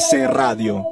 ABC Radio.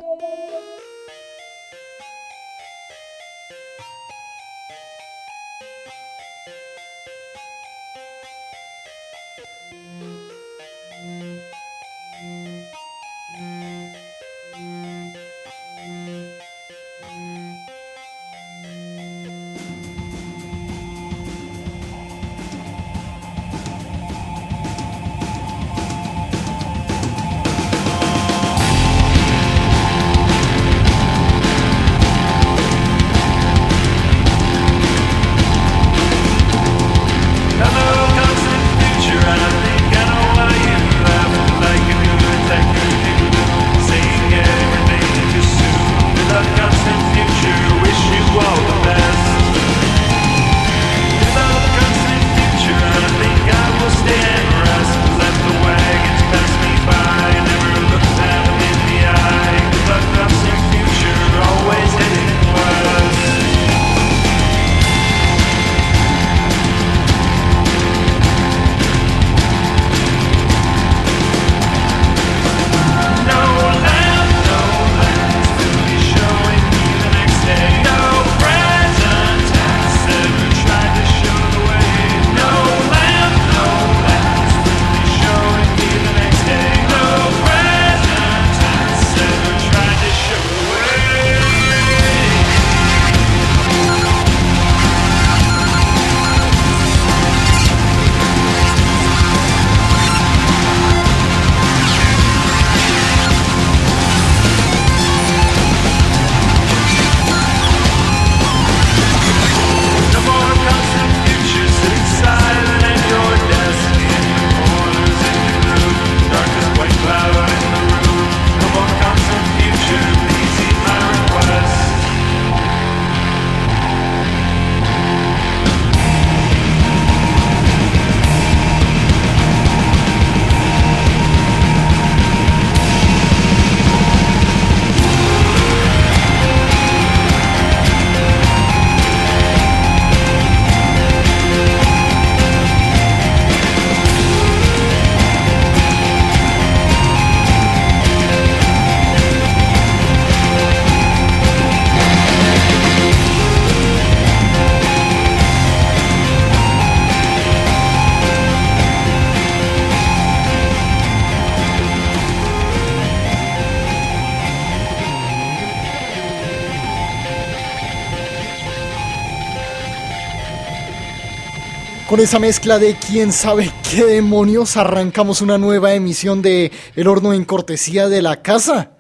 Con esa mezcla de quién sabe qué demonios, arrancamos una nueva emisión de El Horno en cortesía de la casa.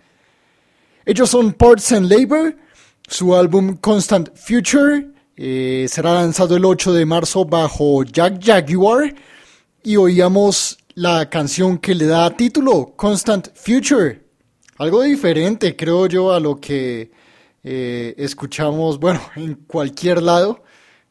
Ellos son Parts and Labor, su álbum Constant Future será lanzado el 8 de marzo bajo Jack Jaguar y oíamos la canción que le da título, Constant Future. Algo diferente, creo yo, a lo que escuchamos, bueno, en cualquier lado.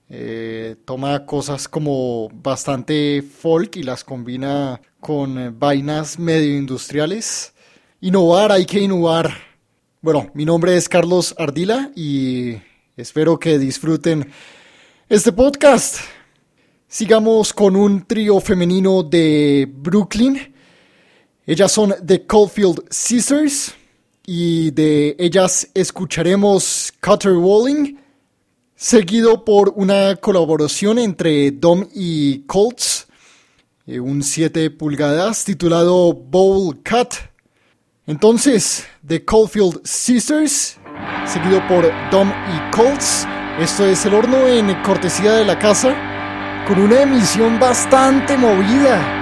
Toma cosas como bastante folk y las combina con vainas medio industriales. Innovar, hay que innovar. Bueno, mi nombre es Carlos Ardila y espero que disfruten este podcast. Sigamos con un trío femenino de Brooklyn. Ellas son The Caulfield Sisters y de ellas escucharemos Caterwauling, seguido por una colaboración entre Dom y Colts, un 7 pulgadas titulado Bowl Cut. Entonces, The Caulfield Sisters, seguido por Dom y Colts. Esto es El Horno en cortesía de la casa, con una emisión bastante movida.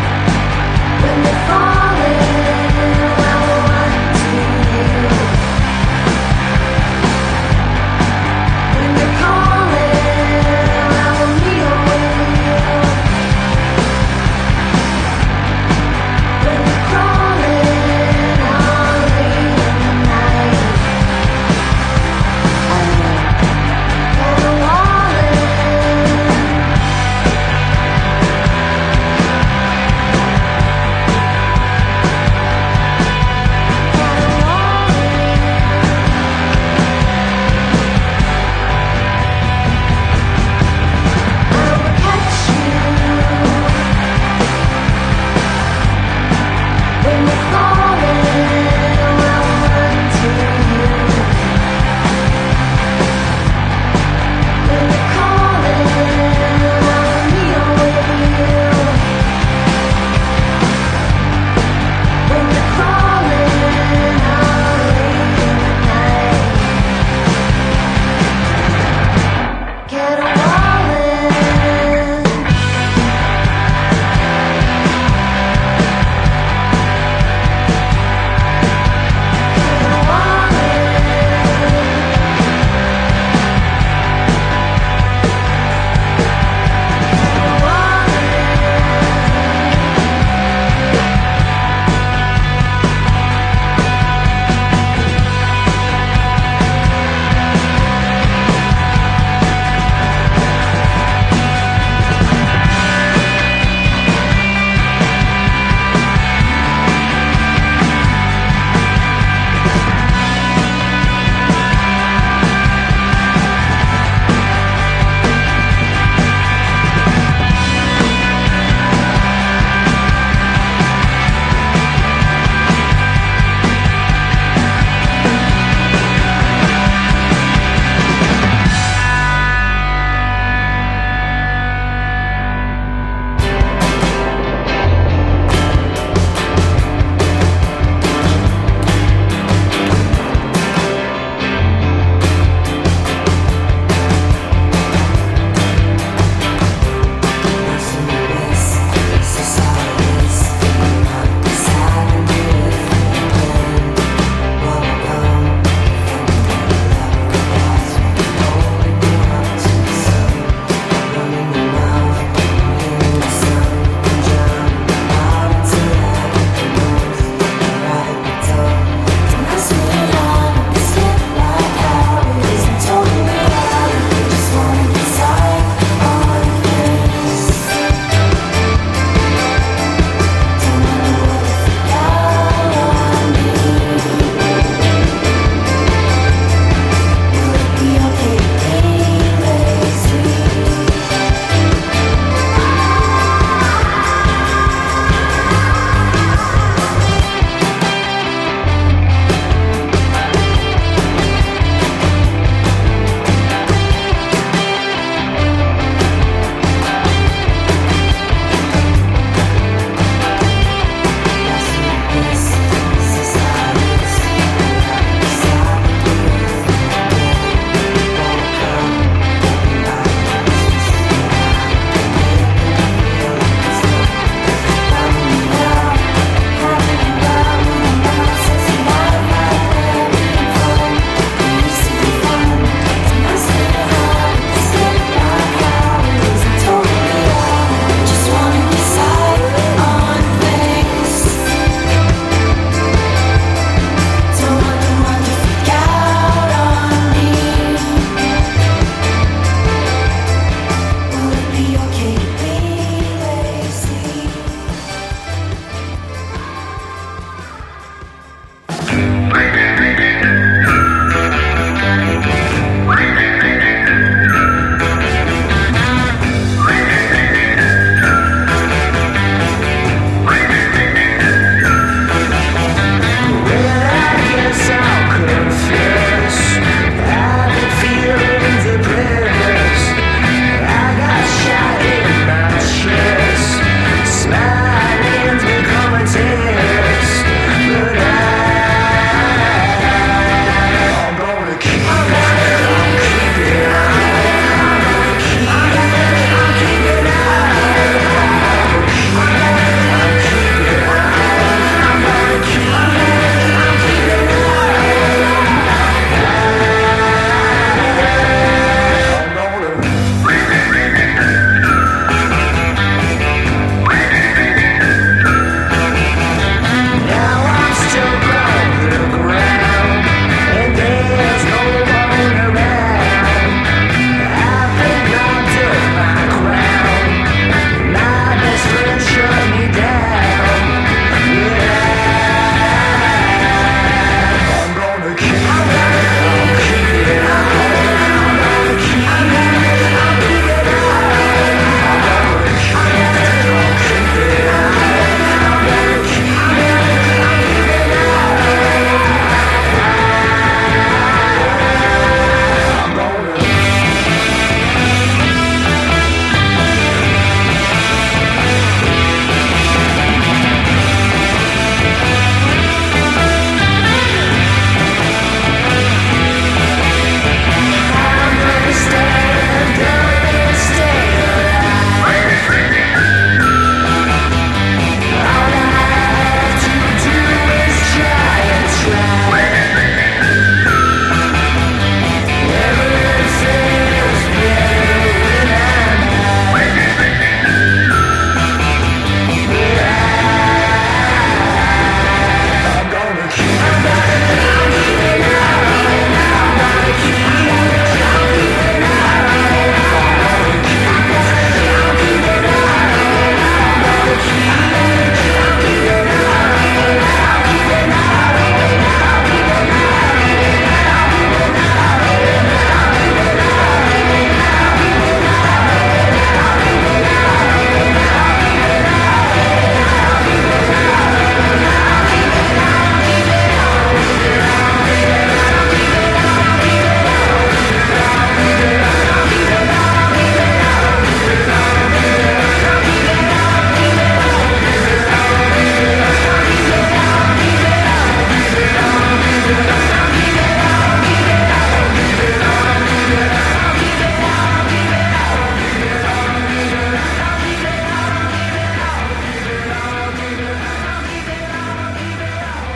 When they fall in, I want to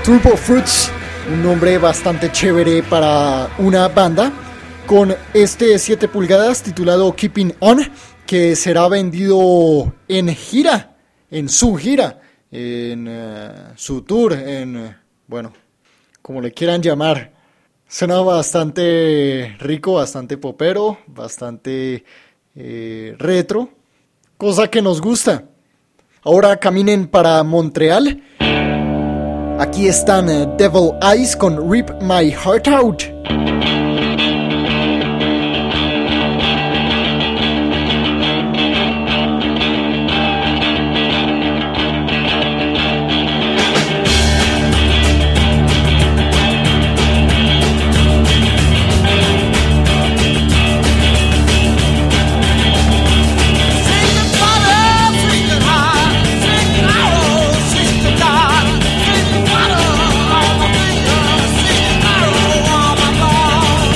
Turbo Fruits, un nombre bastante chévere para una banda, con este 7 pulgadas titulado Keeping On, que será vendido en gira, en su gira, en su tour, bueno, como le quieran llamar. Suena bastante rico, bastante popero, bastante retro, cosa que nos gusta. Ahora caminen para Montreal. Aquí están Devil Eyes con Rip My Heart Out. Water on my finger, singing out on my ball.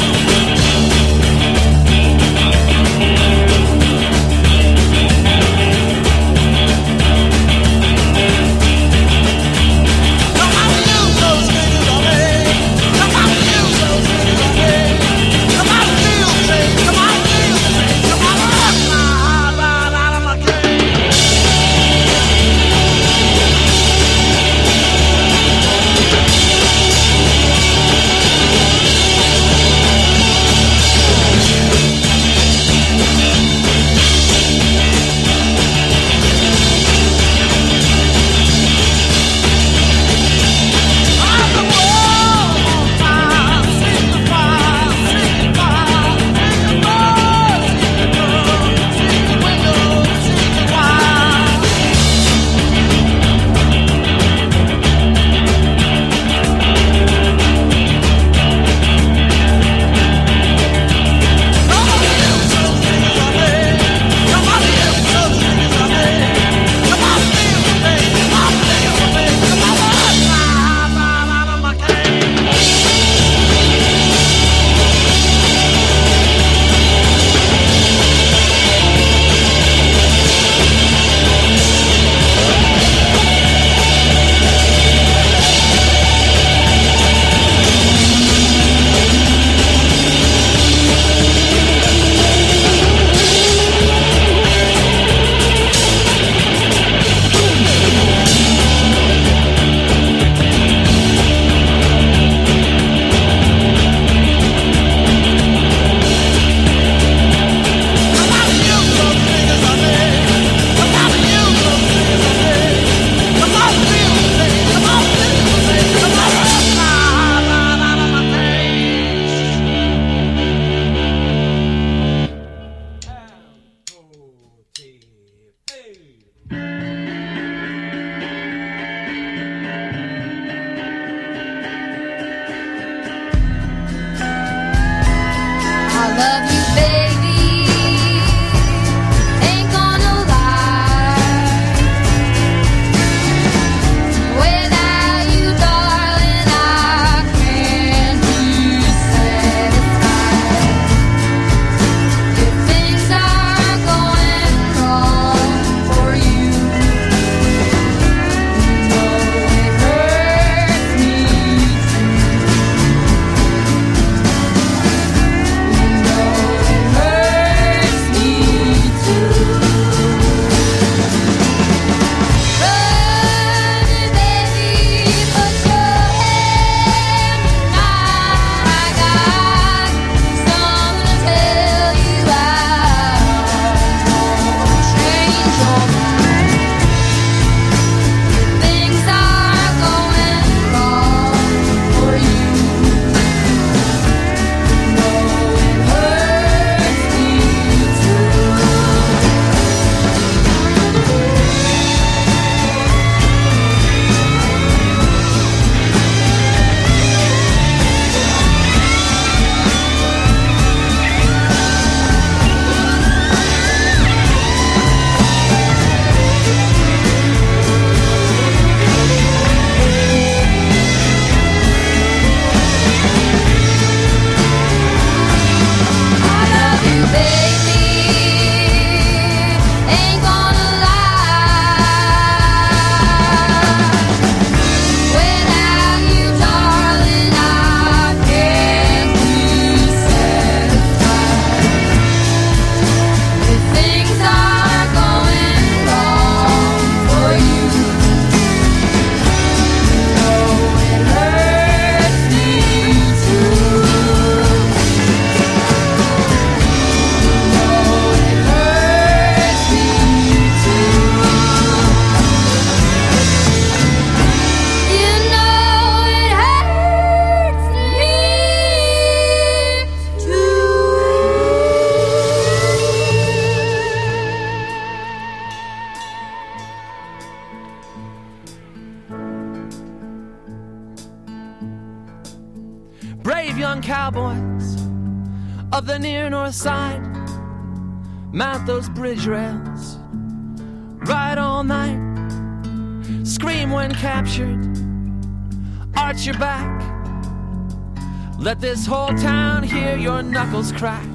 Brave young cowboys of the near north side, mount those bridge rails, ride all night, scream when captured, arch your back, let this whole town hear your knuckles crack.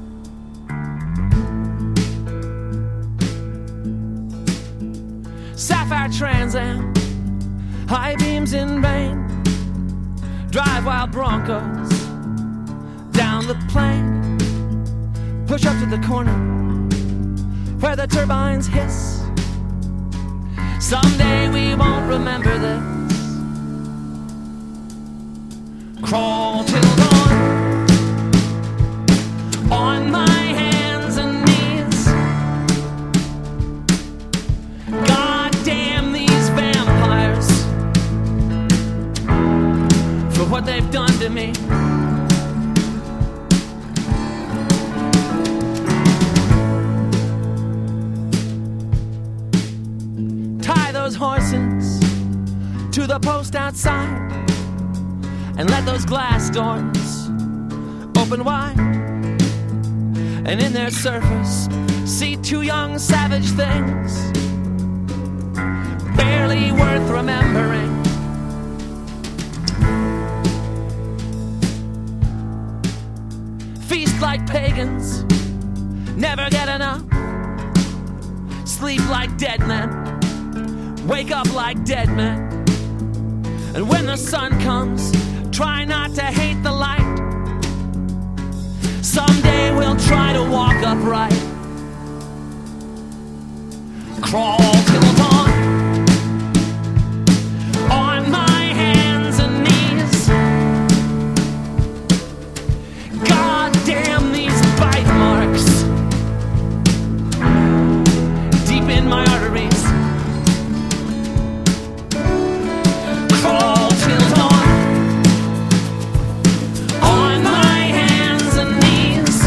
Sapphire Trans Am, high beams in vain, drive wild Broncos down the plain, push up to the corner where the turbines hiss. Someday we won't remember this. Crawl till dawn on my hands and knees. God damn these vampires for what they've done to me. Tie those horses to the post outside and let those glass doors open wide, and in their surface see two young savage things barely worth remembering. Feast like pagans, never get enough. Sleep like dead men, wake up like dead men. And when the sun comes, try not to hate the light. Someday we'll try to walk upright. Crawl till dawn on my hands and knees. God damn these bite marks deep in my arteries. Crawl till dawn on my hands and knees.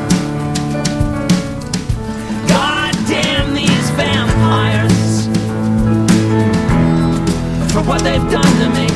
God damn these vampires for what they've done to me.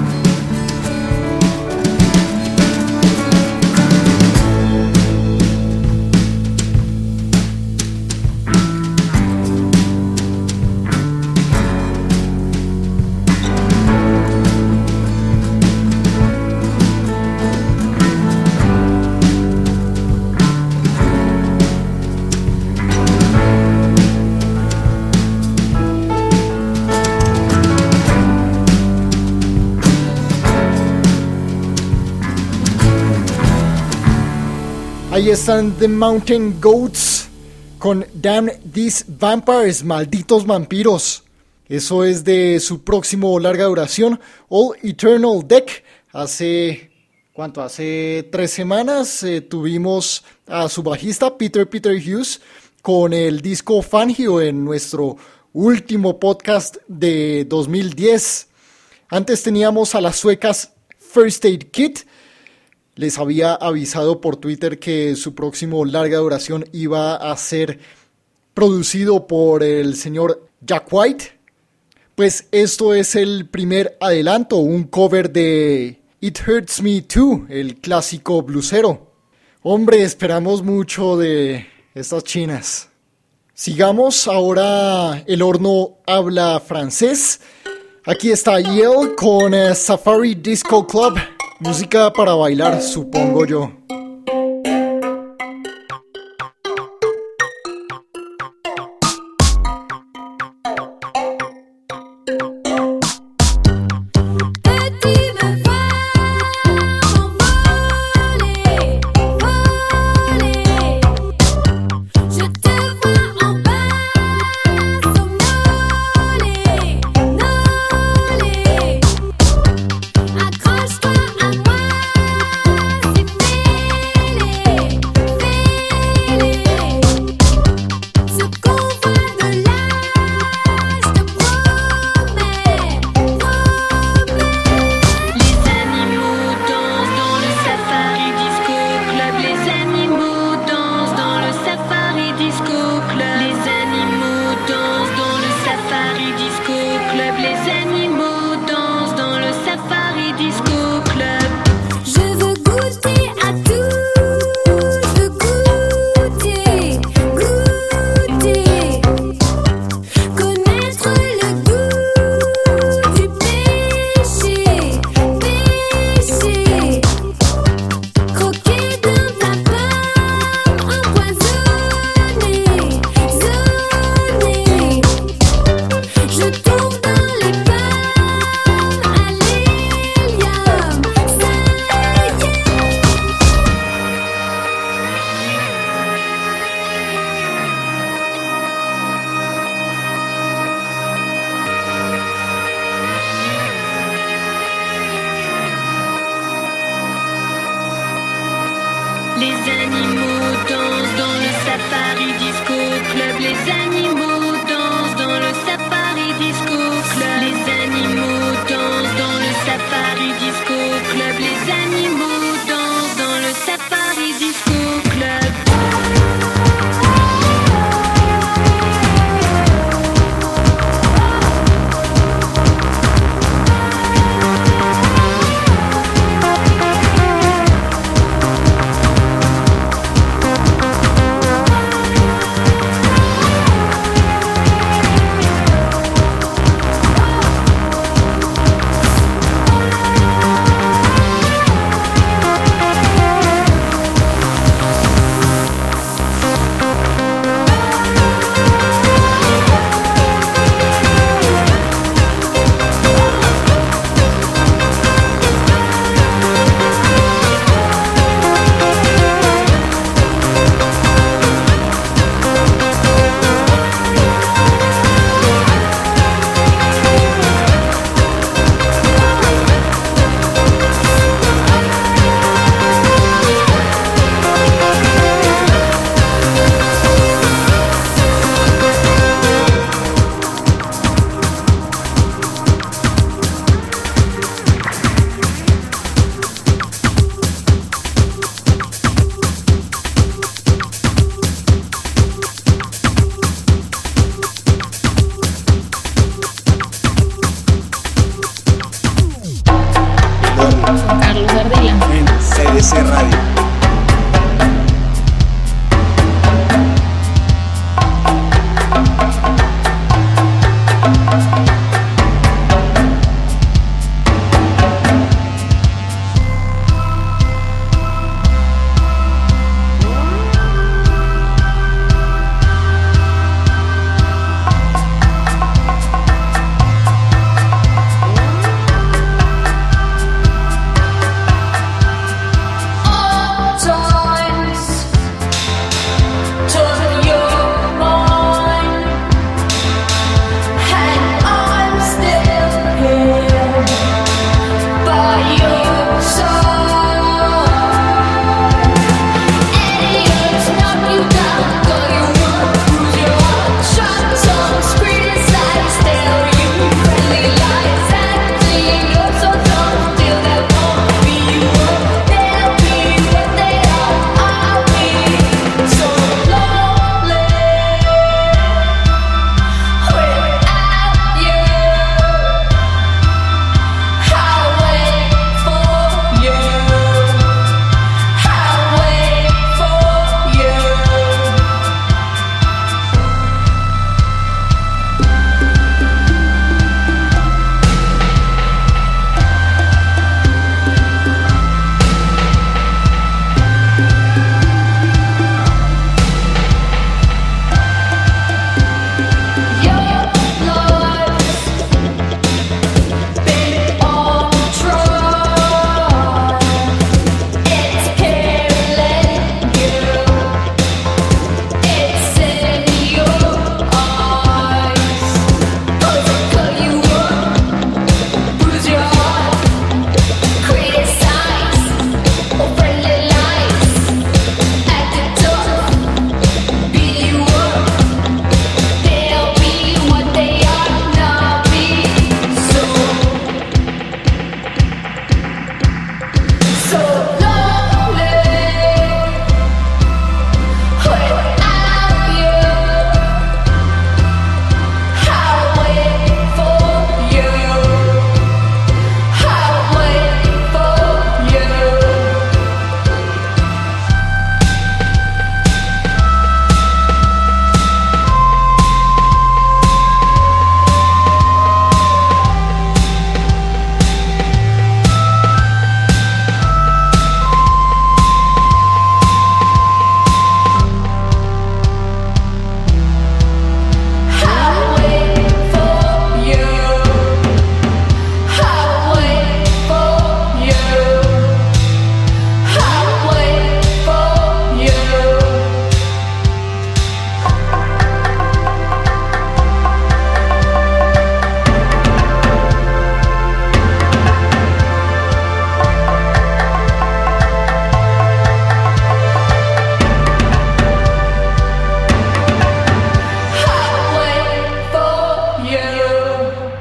Ahí están The Mountain Goats con Damn These Vampires, malditos vampiros. Eso es de su próximo larga duración, All Eternal Deck. Hace 3 semanas tuvimos a su bajista Peter Hughes con el disco Fangio en nuestro último podcast de 2010. Antes teníamos a las suecas First Aid Kit. Les había avisado por Twitter que su próximo larga duración iba a ser producido por el señor Jack White. Pues esto es el primer adelanto, un cover de It Hurts Me Too, el clásico blusero. Hombre, esperamos mucho de estas chinas. Sigamos, ahora el horno habla francés. Aquí está Yale con Safari Disco Club. Música para bailar, supongo yo. Accroche-toi à moi, c'est fait. animaux dansent dans le safari disco club. Les animaux dansent dans le safari disco club. Les animaux dansent dans le safari disco club. Carlos Ardila en CDC Radio.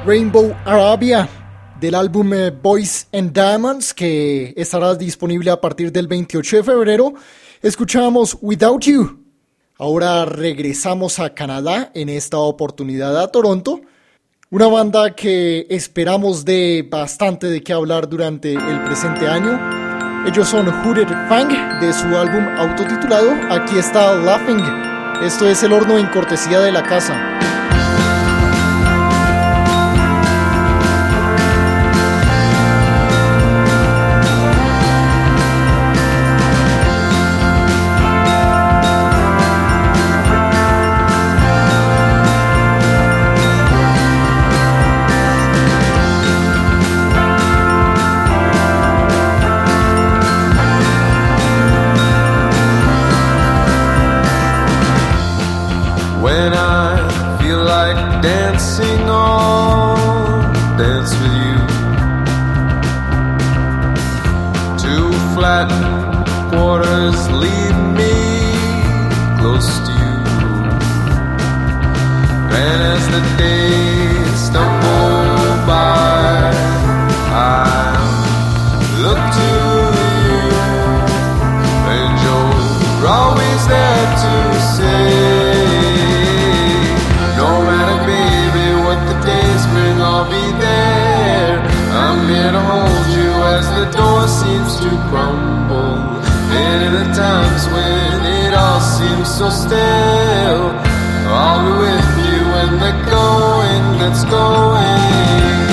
Rainbow Arabia del álbum Boys and Diamonds, que estará disponible a partir del 28 de febrero. Escuchamos Without You. Ahora regresamos a Canadá, en esta oportunidad a Toronto. Una banda que esperamos de bastante de qué hablar durante el presente año. Ellos son Hooded Fang, de su álbum autotitulado. Aquí está Laughing. Esto es El Horno en cortesía de la casa. When I feel like dancing on, dance with you. Two flat quarters lead me close to you. And as the days stumble by, I look to you, and you're always there to say, I'll be there. I'm here to hold you as the door seems to crumble. And in the times when it all seems so still, I'll be with you when the going gets going.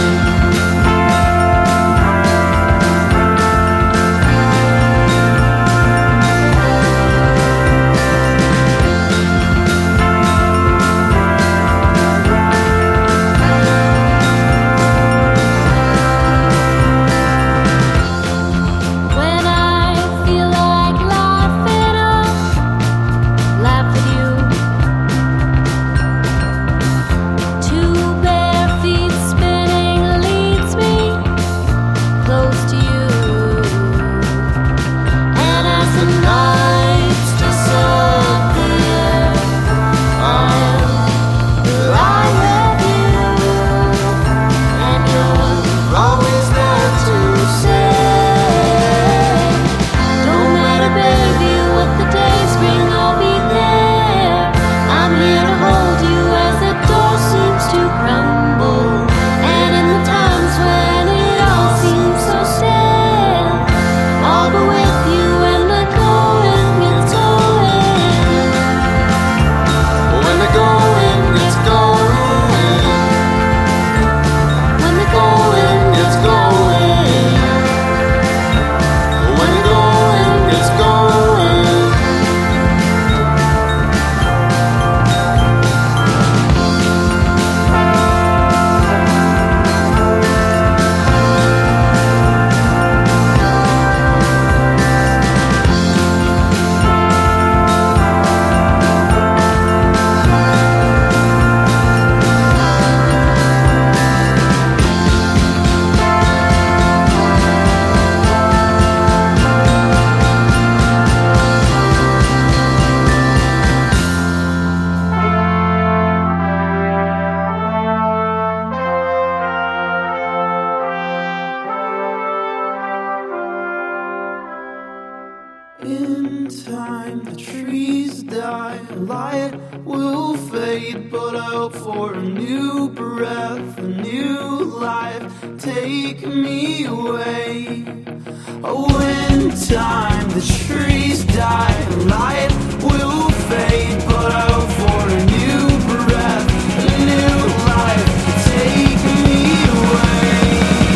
In time the trees die, light will fade, but I hope for a new breath, a new life, take me away. Oh, in time the trees die, light will fade, but I hope for a new breath, a new life, take me away.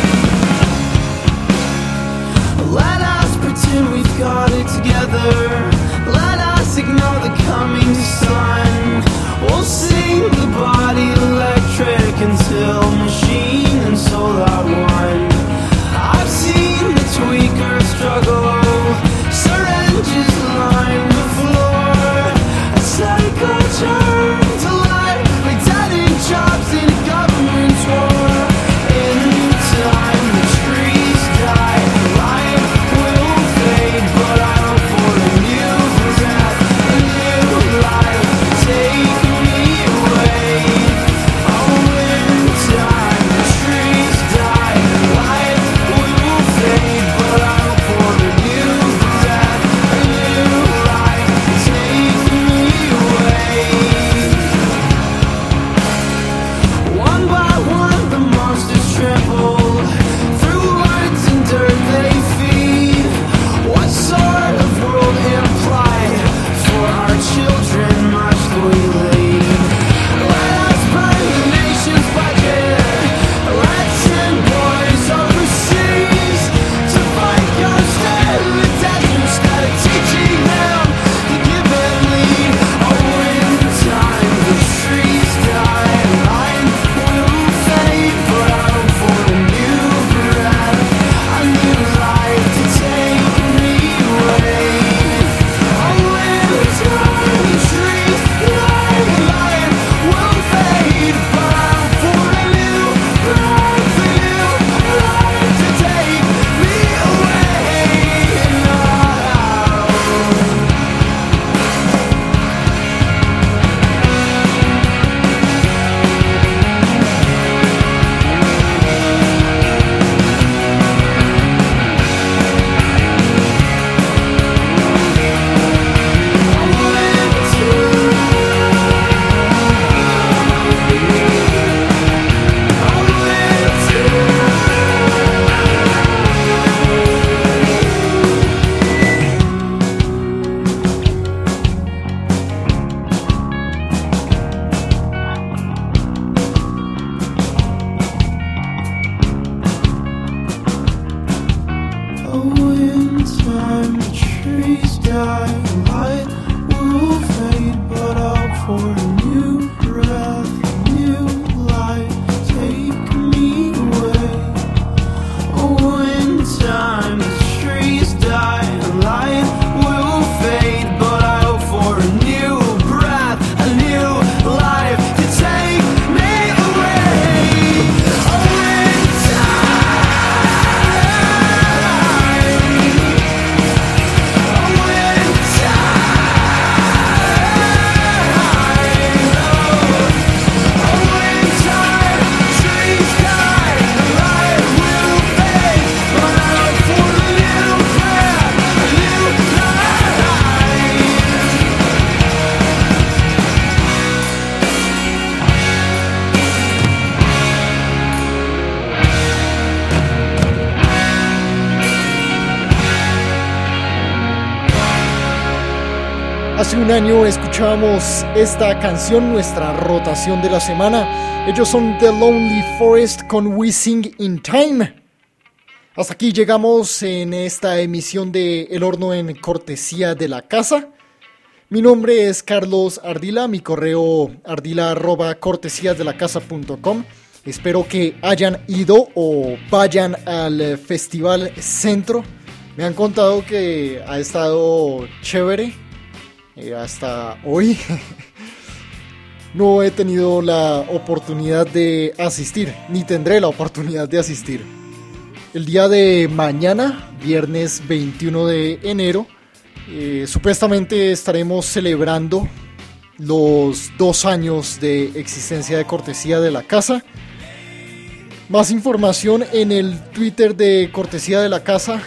Let us pretend we've got it together. Let us ignore the coming sun. We'll sing the body electric until machine and soul are one. I've seen the tweaker struggle. Syringes line the floor. A cycle turn to life like dead end jobs in a government war. In time the trees die, light will fade, but I hope for a new breath, a new life, take me away. Hace un año escuchábamos esta canción, nuestra rotación de la semana. Ellos son The Lonely Forest con We Sing in Time. Hasta aquí llegamos en esta emisión de El Horno en cortesía de la casa. Mi nombre es Carlos Ardila, mi correo ardila@cortesiasdelacasa.com. Espero que hayan ido o vayan al Festival Centro. Me han contado que ha estado chévere hasta hoy. No he tenido la oportunidad de asistir, ni tendré la oportunidad de asistir. El día de mañana, viernes 21 de enero, supuestamente estaremos celebrando los 2 años de existencia de Cortesía de la Casa. Más información en el Twitter de Cortesía de la Casa,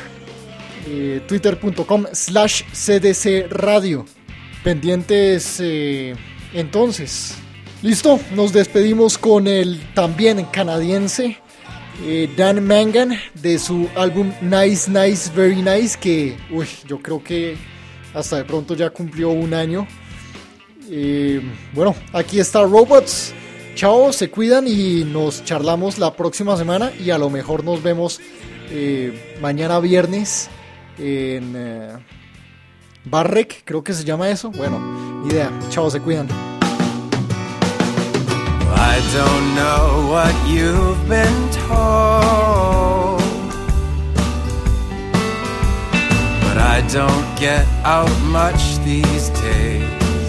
twitter.com/CDC Radio. Pendientes entonces. Listo, nos despedimos con el también canadiense Dan Mangan de su álbum Nice, Nice, Very Nice, que yo creo que hasta de pronto ya cumplió 1 año. Bueno, aquí está Robots. Chao, se cuidan y nos charlamos la próxima semana y a lo mejor nos vemos mañana viernes en Barrec, creo que se llama eso. Bueno, ni idea. Chao, se cuidan. I don't know what you've been told, but I don't get out much these days.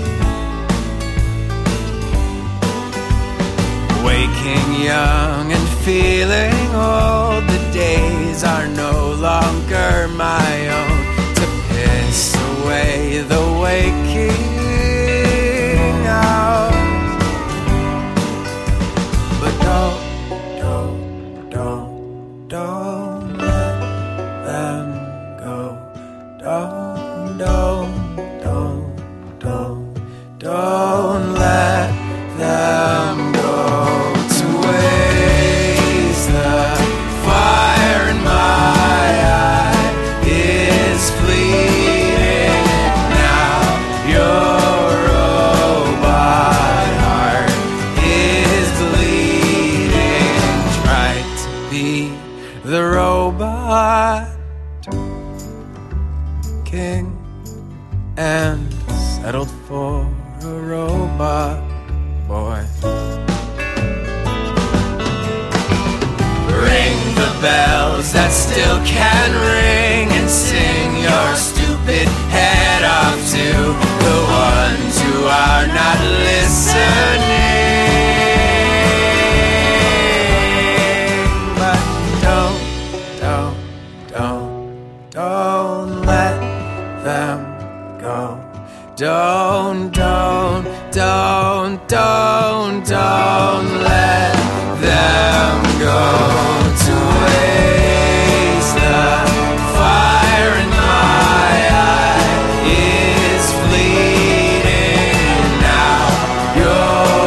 Waking young and feeling old, the days are no longer my own. To piss away the waking hours, but don't let them go. Don't let them go. To waste the fire in my eye is fleeting now. Your robot heart is bleeding. Try to be the robot king and settled for a robot boy. Ring the bells that still can ring and sing your stupid head off to the ones who are not listening. But don't let them go. Don't let them go. To waste the fire in my eye is fleeting now. Your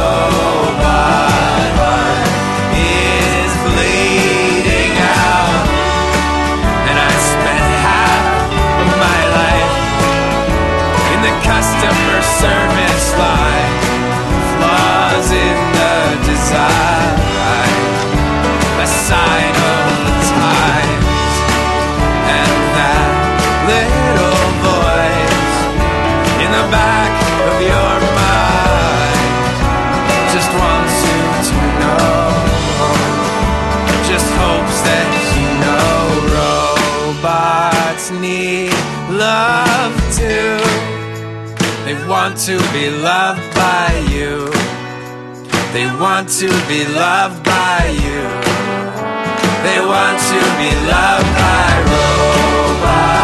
robot heart is bleeding out, and I spent half of my life in the customer service line. Flaws in the design, a sign of the times, and that little voice in the back of your mind just wants you to know, just hopes that you know. Robots need love too. They want to be loved by you. They want to be loved by you. They want to be loved by robots.